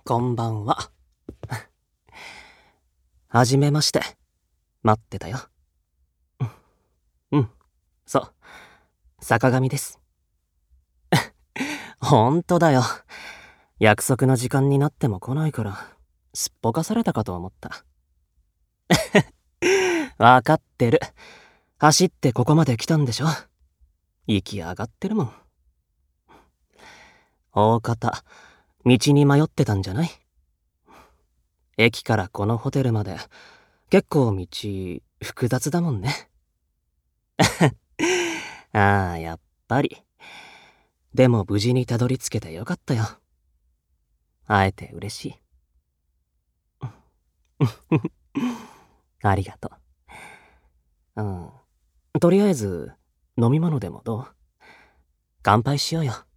こんばんは。はじめまして。待ってたよ。うん、そう。坂上です。ほんとだよ。約束の時間になっても来ないから、すっぽかされたかと思った。わかってる。走ってここまで来たんでしょ。息上がってるもん。大方、道に迷ってたんじゃない？駅からこのホテルまで、結構道、複雑だもんね。ああ、やっぱり。でも無事にたどり着けてよかったよ。会えて嬉しい。ありがとう。とりあえず、飲み物でもどう？乾杯しようよ。